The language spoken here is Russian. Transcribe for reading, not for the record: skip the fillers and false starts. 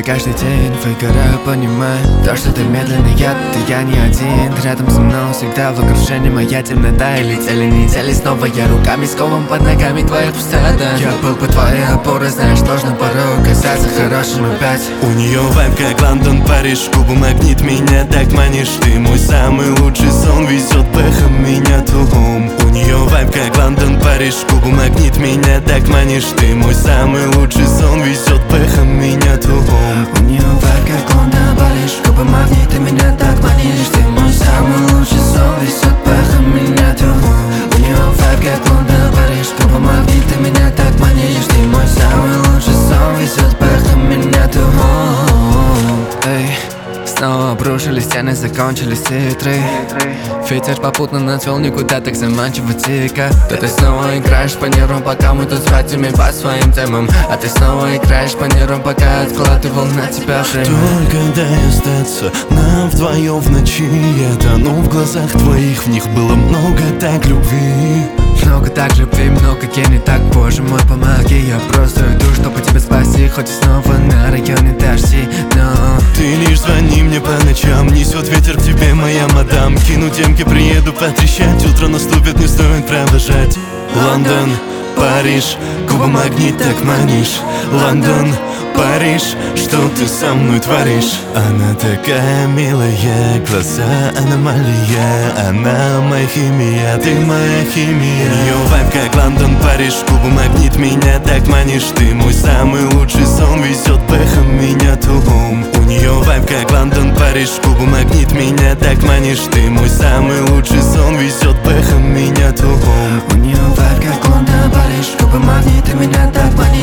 каждый день выгораю, понимаю то, что ты медленный яд, и я не один. Рядом со мной всегда в окружении моя темнота. И летели недели, снова я руками скован под ногами твоя пустота. Я был бы твоей опорой, знаешь, сложно порой казаться хорошим опять. У нее вайб как Лондон, Париж, Куба, магнит, меня так манишь. Ты мой самый лучший сон, везет пэхом меня тулум. У нее вайб как Лондон, Париж, Куба, магнит, меня так манишь. Ты мой самый лучший сон, везет пехом меня тулум. У нее вайб как Лондон, Париж, Куба, магнит, ты меня так манишь. Ты мой самый лучший сон, везет пехом меня тулум. У нее вайб как Лондон, Париж, Куба, магнит, ты меня так манишь. Ты мой самый лучший сон, везет пехом меня тулум. Эй, снова обрушились стены, закончились титры. Ветер попутно нас никуда так заманчиво дико. Да ты снова играешь по нервам, пока мы тут с братьями по своим темам. А ты снова играешь по нервам, пока откладывал на тебя время. Только дай остаться нам вдвоем в ночи. Я тону в глазах твоих, в них было много так любви. Много так любви, много гений, так, боже мой, помоги. Я просто иду, чтобы тебя спасти, хоть и снова на районе дожди, но ты лишь звони мне по ночам, несет ветер к тебе, моя мадам. Кину темки, приеду потрещать, утро наступит, не стоит провожать. Лондон, Париж, Куба, магнит, так манишь. Лондон, Париж, что ты со мной творишь? Она такая милая, глаза аномалия. Она моя химия, ты моя химия. У нее вайб как Лондон, Париж, Куба, магнит, меня так манишь. Ты мой самый лучший сон, везет пехом меня тулум. У нее вайб как Лондон, Париж, Куба, магнит, меня так манишь. Ты мой самый лучший сон, везет пехом меня тулум. у нее вайб как Лондон, Париж, Куба, магнит, ты меня так манишь.